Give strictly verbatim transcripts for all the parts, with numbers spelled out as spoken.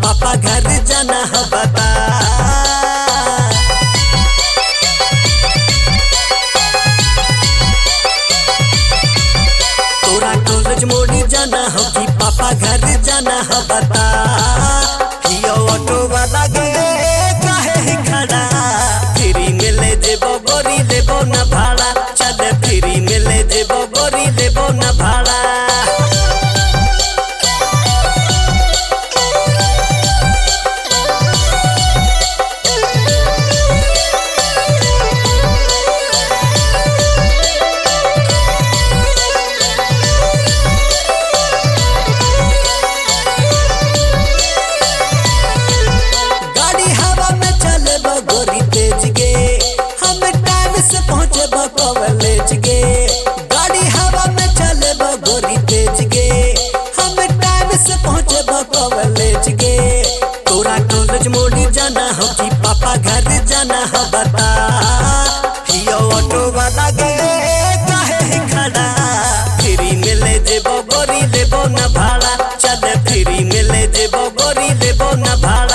पापा घर जाना है बता। तोरा कॉलेज मोड़ी जाना हो कि पापा घर जाना है बता। हियो ऑटो वाला गए काहे ही खड़ा, फ्री मिले जेबो गोरी लेबो न भाड़ा। चल फ्री मिले जेबो गोरी लेबो न भाड़ा। कॉलेज गे गाड़ी हवा में चले गोरी तेज गे, हम टाइम से पहुँचे कॉलेज गे। तोरा कॉलेज मोड़ी जाना हो कि पापा घर जाना है बता। हियो ऑटो वाला गे काहे ही खड़ा, फ्री मिले जेबो गोरी लेबो न भाड़ा। चल फ्री मिले जेबो गोरी लेबो न भाड़ा।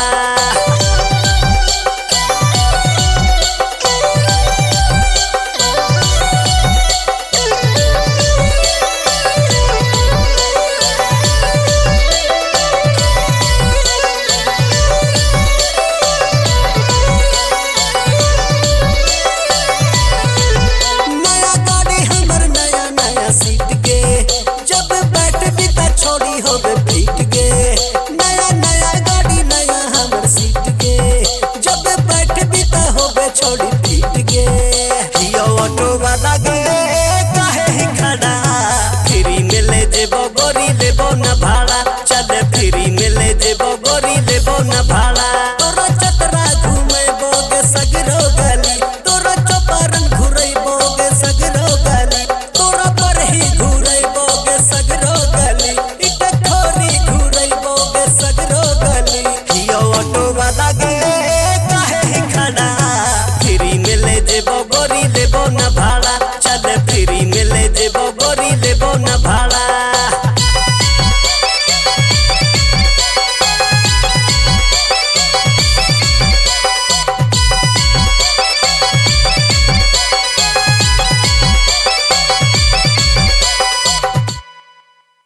छोड़ी हो गए पीट के नया नया गाड़ी नया हमर सीट के, जब बैठ बीता हो गए छोड़ी पीट के। हियो ऑटो वाला गए काहे ही खड़ा, फ्री मिले जेबो गोरी लेबो न भाड़ा। चल फ्री मिले जेबो गोरी लेबो न भाड़ा। तोरा चतरा घूमे बोगे सगरो गली, तोरा चौपारण घुरई बोगे सगरो गली, तोरा पर ही घुरई बोगे सगरो गली, गोरी लेबो न भाड़ा। चल फ्री मिले जेबो गोरी लेबो न भाड़ा।